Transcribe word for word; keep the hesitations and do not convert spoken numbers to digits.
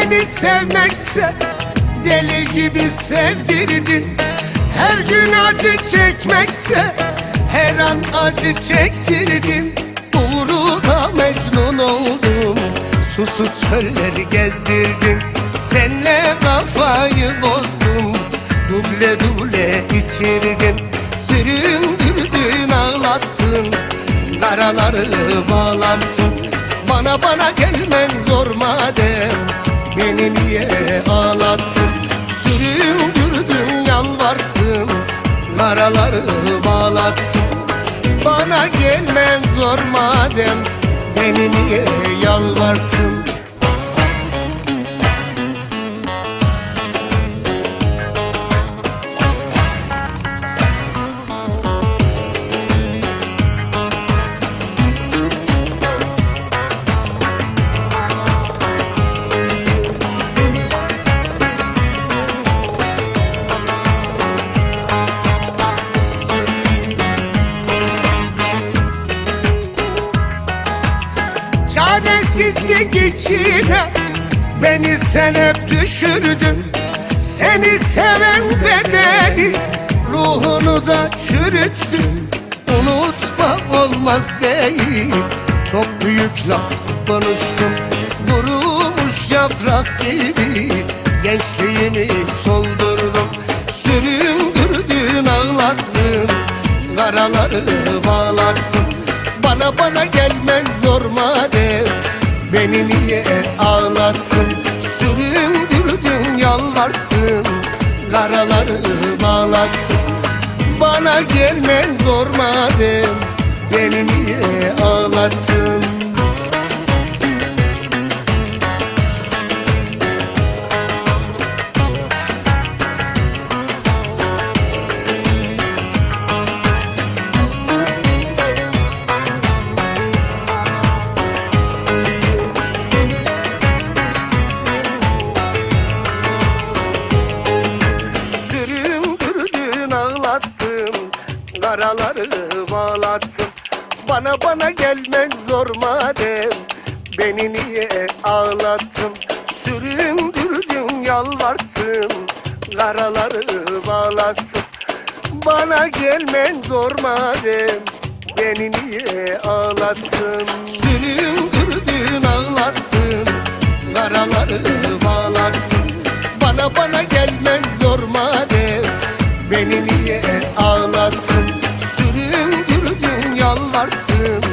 Beni sevmekse deli gibi sevdirdin. Her gün acı çekmekse her an acı çektirdin. Uğruna Mecnun oldum, susuz çölleri gezdirdin. Senle kafayı bozdum, duble duble içirdin. Süründürdün, ağlattın, karaları bağlattın. Bana bana gelmen zor madem, beni niye ağlattın? Süründürdün, yalvarsın, karaları bağlattın. Bana gelmen zor madem, beni niye yalvarttın? Çaresizlik içine beni sen hep düşürdün. Seni seven bedeni ruhunu da çürüttün. Unutma olmaz değil, çok büyük laf konuştum. Kurumuş yaprak gibi gençliğimi soldurdum. Süründürdün, ağlattın, karaları bağlattın. Bana bana gelmen zor madem, beni niye ağlattın? Süründürdün, yalvarsın, karaları bağlattın. Bana gelmen zor madem, beni niye ağlattın? Karaları bağlattın. Bana bana gelmez zor madem, beni niye ağlattın? Süründürdün, yalvarsın, karaları bağlattın. Bana gelmen zor madem, beni niye ağlattın? Süründürdün, ağlattın, karaları bağlattın. Bana bana gelmen zor madem, beni niye ağlattın? Süründürdün, yalvarsın,